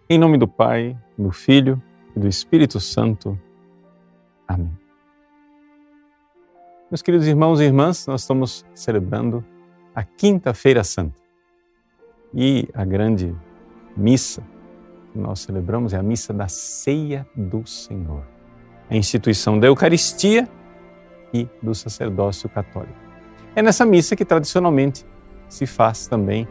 Em nome do Pai, do Filho e do Espírito Santo. Amém. Meus queridos irmãos e irmãs, nós estamos celebrando a Quinta-feira Santa. E a grande missa que nós celebramos é a missa da Ceia do Senhor. A instituição da Eucaristia e do sacerdócio católico. É nessa missa que tradicionalmente se faz também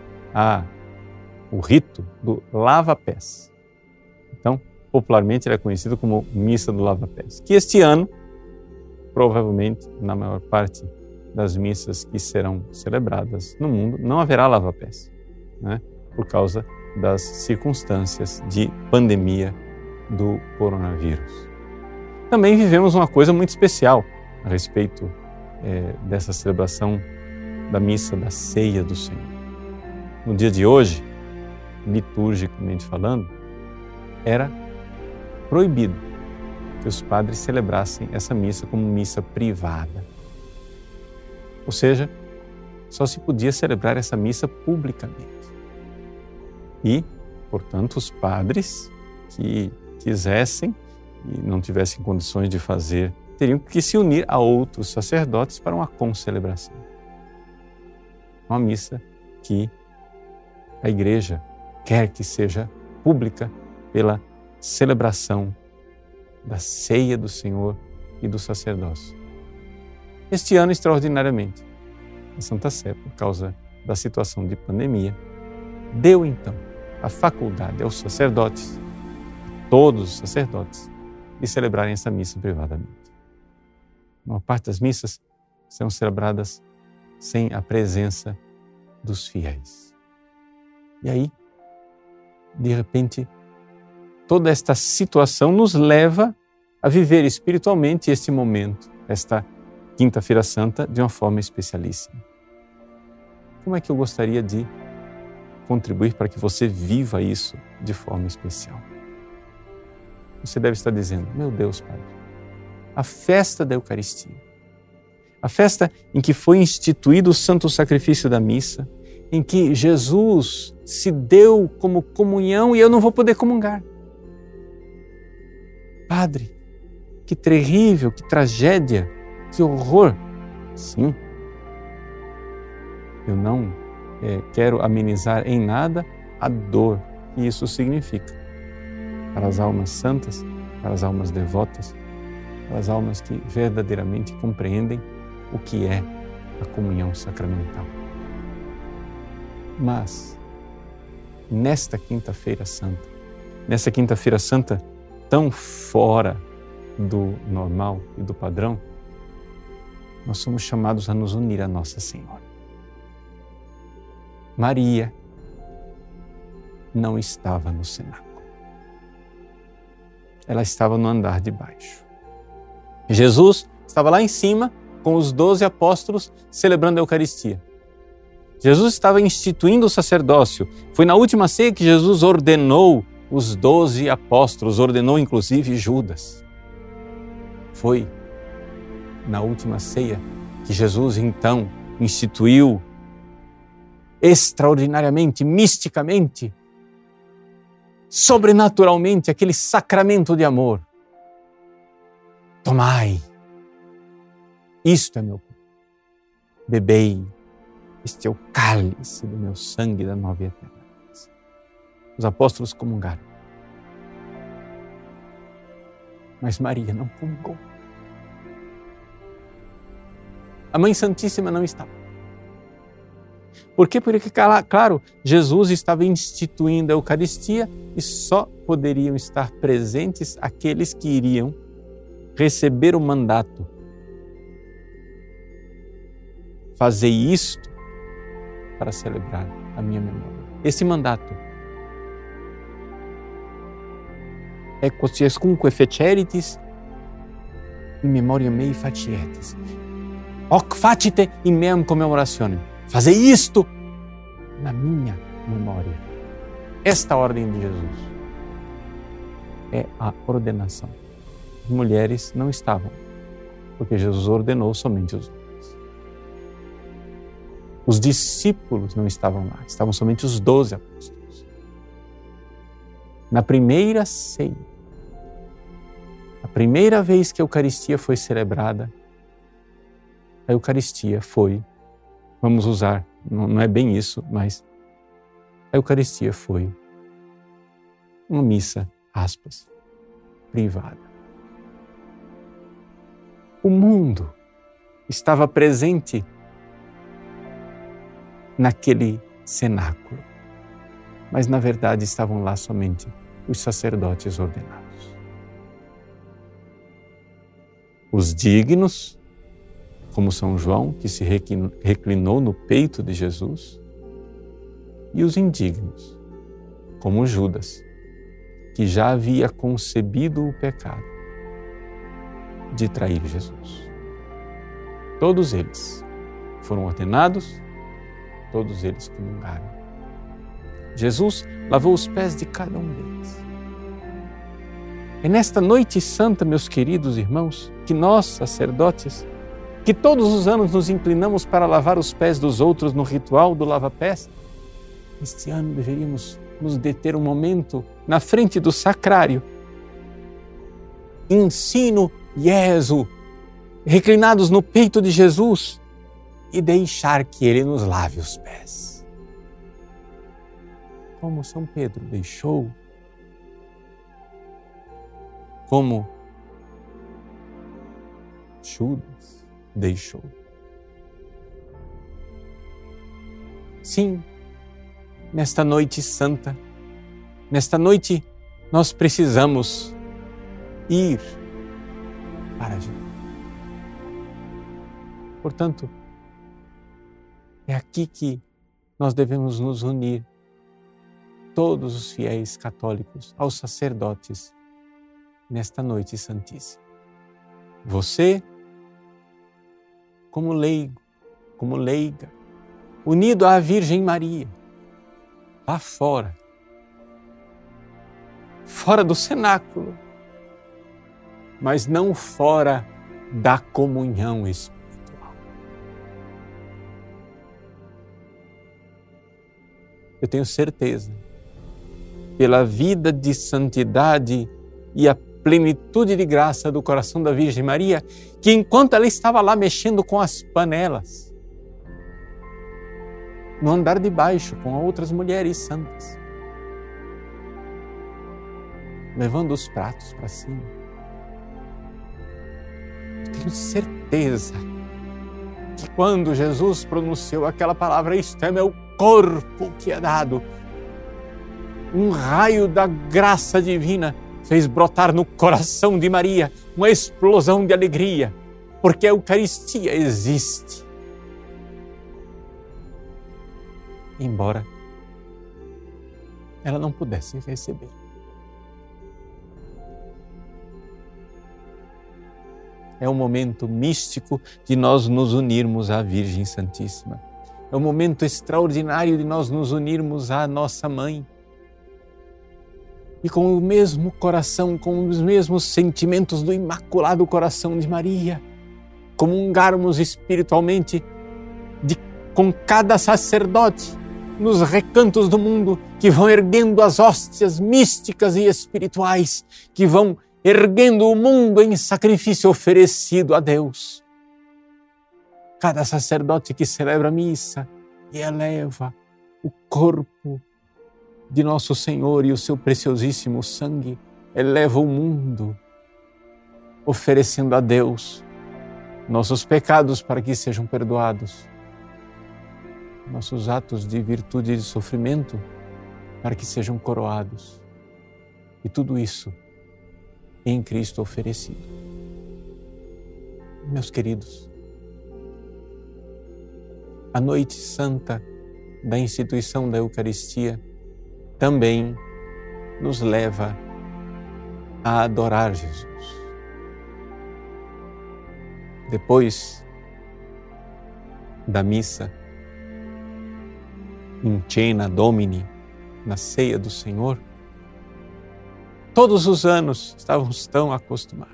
o rito do lava-pés. Então, popularmente ele é conhecido como Missa do Lava-Pés, que este ano, provavelmente, na maior parte das missas que serão celebradas no mundo, não haverá lava-pés, né? Por causa das circunstâncias de pandemia do coronavírus. Também vivemos uma coisa muito especial a respeito dessa celebração da missa da Ceia do Senhor. No dia de hoje, liturgicamente falando, era proibido que os padres celebrassem essa missa como missa privada. Ou seja, só se podia celebrar essa missa publicamente. E, portanto, os padres que quisessem e não tivessem condições de fazer, teriam que se unir a outros sacerdotes para uma concelebração. Uma missa que a Igreja quer que seja pública pela celebração da Ceia do Senhor e do sacerdócio. Este ano, extraordinariamente, a Santa Sé, por causa da situação de pandemia, deu então a faculdade aos sacerdotes, todos os sacerdotes, de celebrarem essa missa privadamente. A maior parte das missas são celebradas sem a presença dos fiéis. E aí, de repente, toda esta situação nos leva a viver espiritualmente este momento, esta Quinta-feira Santa, de uma forma especialíssima. Como é que eu gostaria de contribuir para que você viva isso de forma especial? Você deve estar dizendo: meu Deus, Padre, a festa da Eucaristia, a festa em que foi instituído o santo sacrifício da missa, em que Jesus se deu como comunhão e eu não vou poder comungar. Padre, que terrível, que tragédia, que horror. Sim, eu não quero amenizar em nada a dor que isso significa para as almas santas, para as almas devotas, para as almas que verdadeiramente compreendem o que é a comunhão sacramental. Mas, nesta Quinta-feira Santa tão fora do normal e do padrão, nós somos chamados a nos unir a Nossa Senhora. Maria não estava no cenáculo. Ela estava no andar de baixo. Jesus estava lá em cima com os 12 apóstolos celebrando a Eucaristia. Jesus estava instituindo o sacerdócio. Foi na última ceia que Jesus ordenou os 12 apóstolos, ordenou inclusive Judas. Foi na última ceia que Jesus então instituiu extraordinariamente, misticamente, sobrenaturalmente, aquele sacramento de amor. Tomai, isto é meu corpo. Bebei, este é o cálice do meu sangue da nova e eterna aliança. Os apóstolos comungaram. Mas Maria não comungou. A Mãe Santíssima não estava. Por quê? Porque, claro, Jesus estava instituindo a Eucaristia e só poderiam estar presentes aqueles que iriam receber o mandato. Fazei isto para celebrar a minha memória. Esse mandato é quotiescunque feceritis in memoriam mei facietis. Hoc facite in meam commemorationem. Fazei isto na minha memória. Esta ordem de Jesus é a ordenação. As mulheres não estavam, porque Jesus ordenou somente os homens. Os discípulos não estavam lá, estavam somente os 12 apóstolos. na primeira ceia, a primeira vez que a Eucaristia foi celebrada, a Eucaristia foi, vamos usar, não é bem isso, mas a Eucaristia foi uma missa, aspas, privada. O mundo estava presente naquele cenáculo, mas na verdade estavam lá somente os sacerdotes ordenados. Os dignos, como São João, que se reclinou no peito de Jesus, e os indignos, como Judas, que já havia concebido o pecado de trair Jesus. Todos eles foram ordenados, todos eles comungaram. Jesus lavou os pés de cada um deles. É nesta noite santa, meus queridos irmãos, que nós, sacerdotes, que todos os anos nos inclinamos para lavar os pés dos outros no ritual do lava-pés, este ano deveríamos nos deter um momento na frente do sacrário. Ensino Jesu, reclinados no peito de Jesus, e deixar que Ele nos lave os pés. Como São Pedro deixou, como Judas deixou. Sim, nesta noite santa, nesta noite nós precisamos ir para Jesus. Portanto, é aqui que nós devemos nos unir, todos os fiéis católicos, aos sacerdotes, nesta noite santíssima. Você, como leigo, como leiga, unido à Virgem Maria, lá fora do cenáculo, mas não fora da comunhão espiritual. Eu tenho certeza, pela vida de santidade e a plenitude de graça do coração da Virgem Maria, que enquanto ela estava lá mexendo com as panelas, no andar de baixo com outras mulheres santas, levando os pratos para cima, eu tenho certeza que quando Jesus pronunciou aquela palavra, isto é meu corpo que é dado, um raio da graça divina fez brotar no coração de Maria uma explosão de alegria, porque a Eucaristia existe. Embora ela não pudesse receber. É um momento místico de nós nos unirmos à Virgem Santíssima. É um momento extraordinário de nós nos unirmos à nossa Mãe. E com o mesmo coração, com os mesmos sentimentos do Imaculado Coração de Maria, comungarmos espiritualmente com cada sacerdote nos recantos do mundo que vão erguendo as hóstias místicas e espirituais, que vão erguendo o mundo em sacrifício oferecido a Deus. Cada sacerdote que celebra a missa e eleva o corpo de nosso Senhor e o seu preciosíssimo sangue, eleva o mundo, oferecendo a Deus nossos pecados para que sejam perdoados, nossos atos de virtude e de sofrimento para que sejam coroados. E tudo isso em Cristo oferecido. Meus queridos, a noite santa da instituição da Eucaristia também nos leva a adorar Jesus. Depois da missa, in cena Domini, na ceia do Senhor, todos os anos estávamos tão acostumados.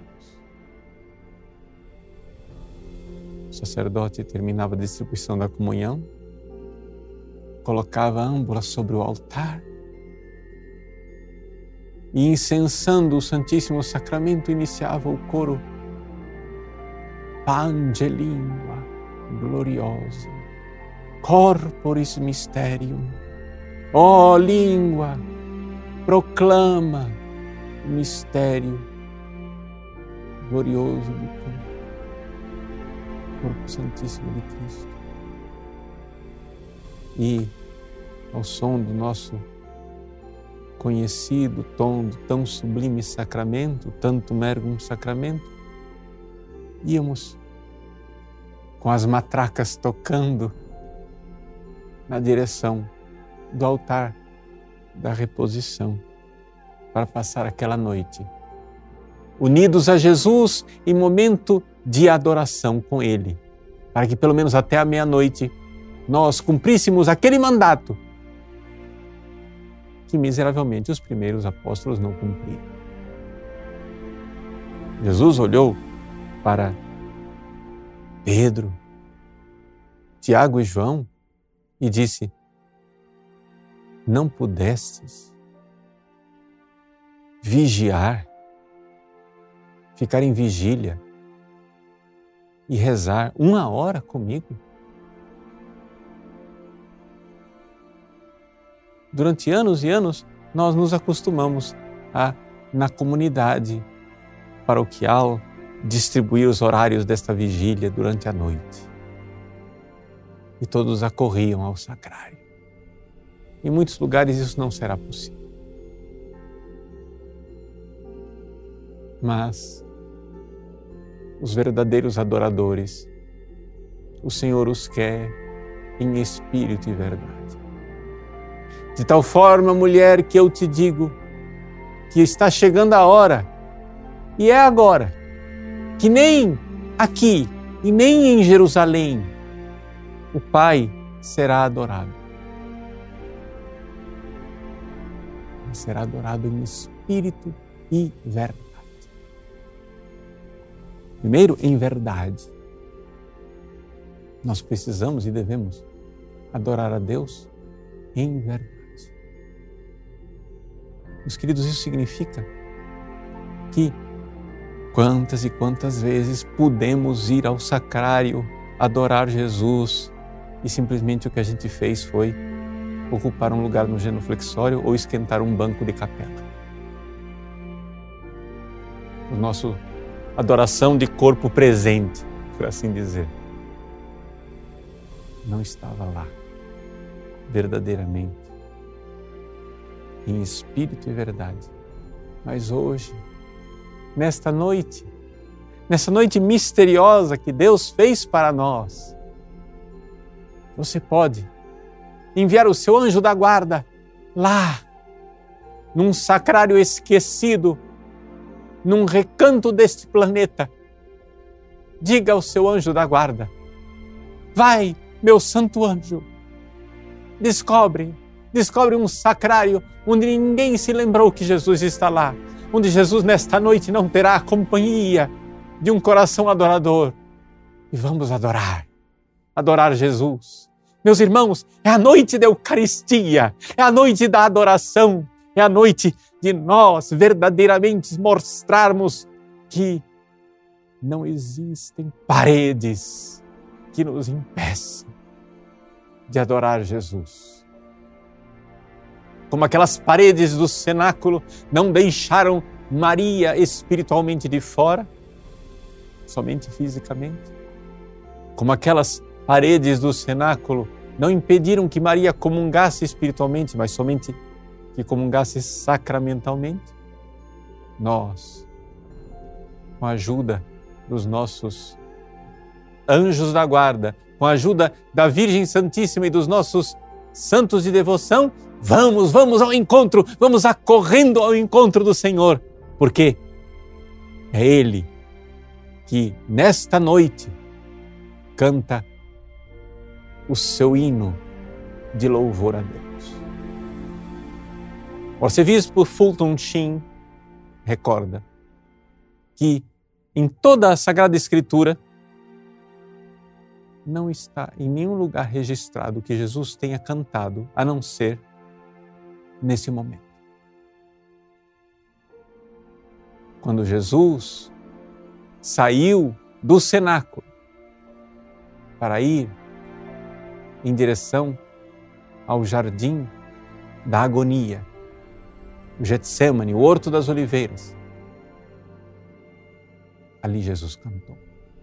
O sacerdote terminava a distribuição da comunhão, colocava a âmbula sobre o altar e incensando o Santíssimo Sacramento iniciava o coro Pange lingua gloriosa, corporis mysterium. Ó língua, proclama o mistério glorioso do corpo santíssimo de Cristo. E ao som do nosso conhecido tom do tão sublime sacramento, Tantum Ergum Sacramento, íamos com as matracas tocando na direção do altar da reposição para passar aquela noite, unidos a Jesus em momento de adoração com Ele, para que pelo menos até a meia-noite nós cumpríssemos aquele mandato que miseravelmente os primeiros apóstolos não cumpriram. Jesus olhou para Pedro, Tiago e João e disse: não pudestes vigiar, ficar em vigília e rezar 1 hora comigo? Durante anos e anos, nós nos acostumamos a, na comunidade paroquial, distribuir os horários desta vigília durante a noite. E todos acorriam ao sacrário. Em muitos lugares isso não será possível. Mas os verdadeiros adoradores, o Senhor os quer em espírito e verdade. De tal forma, mulher, que eu te digo que está chegando a hora, e é agora, que nem aqui e nem em Jerusalém o Pai será adorado. Ele será adorado em espírito e verdade. Primeiro, em verdade. Nós precisamos e devemos adorar a Deus em verdade. Meus queridos, isso significa que quantas e quantas vezes pudemos ir ao sacrário, adorar Jesus e simplesmente o que a gente fez foi ocupar um lugar no genuflexório ou esquentar um banco de capela. O nosso adoração de corpo presente, por assim dizer, não estava lá, verdadeiramente, em espírito e verdade. Mas hoje, nessa noite misteriosa que Deus fez para nós, você pode enviar o seu anjo da guarda lá, num sacrário esquecido, num recanto deste planeta. Diga ao seu anjo da guarda: vai, meu santo anjo, descobre um sacrário onde ninguém se lembrou que Jesus está lá, onde Jesus nesta noite não terá a companhia de um coração adorador. E vamos adorar Jesus. Meus irmãos, é a noite da Eucaristia, é a noite da adoração, é a noite de nós verdadeiramente mostrarmos que não existem paredes que nos impeçam de adorar Jesus. Como aquelas paredes do cenáculo não deixaram Maria espiritualmente de fora, somente fisicamente. Como aquelas paredes do cenáculo não impediram que Maria comungasse espiritualmente, mas somente que comungasse sacramentalmente. Nós, com a ajuda dos nossos anjos da guarda, com a ajuda da Virgem Santíssima e dos nossos santos de devoção, vamos ao encontro, vamos acorrendo ao encontro do Senhor, porque é Ele que nesta noite canta o seu hino de louvor a Deus. O arcebispo Fulton Sheen recorda que em toda a Sagrada Escritura não está em nenhum lugar registrado que Jesus tenha cantado, a não ser nesse momento. quando Jesus saiu do cenáculo para ir em direção ao jardim da agonia, o Getsêmani, o Horto das Oliveiras, ali Jesus cantou.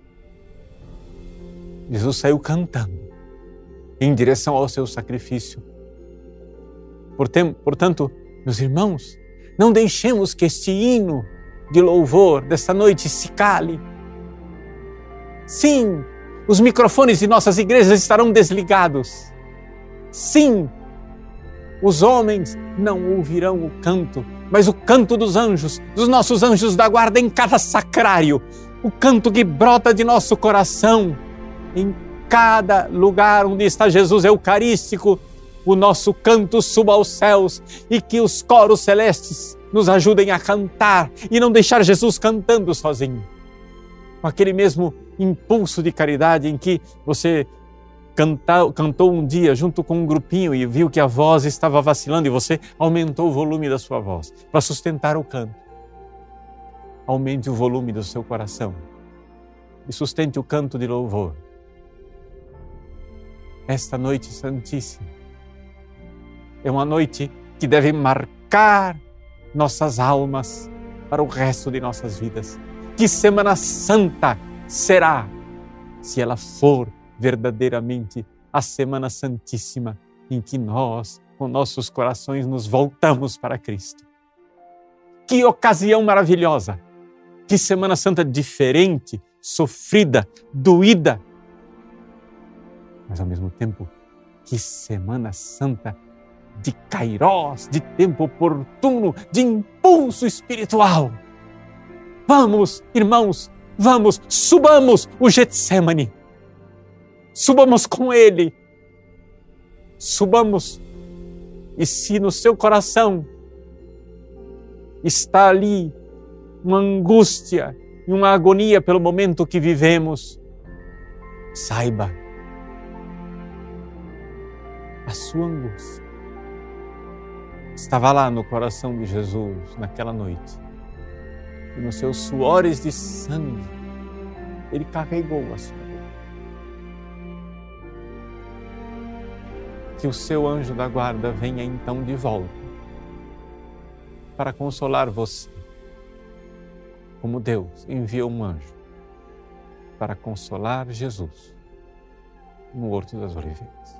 Jesus saiu cantando em direção ao seu sacrifício. Portanto, meus irmãos, não deixemos que este hino de louvor desta noite se cale. Sim, os microfones de nossas igrejas estarão desligados. Sim, os homens não ouvirão o canto, mas o canto dos anjos, dos nossos anjos da guarda em cada sacrário, o canto que brota de nosso coração, em cada lugar onde está Jesus eucarístico, o nosso canto suba aos céus e que os coros celestes nos ajudem a cantar e não deixar Jesus cantando sozinho. Com aquele mesmo impulso de caridade em que você cantou um dia junto com um grupinho e viu que a voz estava vacilando e você aumentou o volume da sua voz para sustentar o canto. Aumente o volume do seu coração e sustente o canto de louvor. Esta noite santíssima é uma noite que deve marcar nossas almas para o resto de nossas vidas. Que Semana Santa será, se ela for verdadeiramente a Semana Santíssima em que nós, com nossos corações, nos voltamos para Cristo. Que ocasião maravilhosa! Que Semana Santa diferente, sofrida, doída, mas ao mesmo tempo, que Semana Santa de kairós, de tempo oportuno, de impulso espiritual. Vamos, irmãos, vamos, subamos o Getsêmani. Subamos com Ele. Subamos. E se no seu coração está ali uma angústia e uma agonia pelo momento que vivemos, saiba, a sua angústia estava lá no coração de Jesus naquela noite. E nos seus suores de sangue, Ele carregou a sua dor. Que o seu anjo da guarda venha então de volta para consolar você, como Deus enviou um anjo para consolar Jesus no Horto das Oliveiras.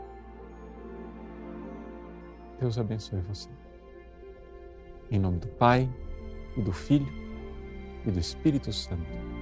Deus abençoe você. Em nome do Pai, e do Filho, e do Espírito Santo.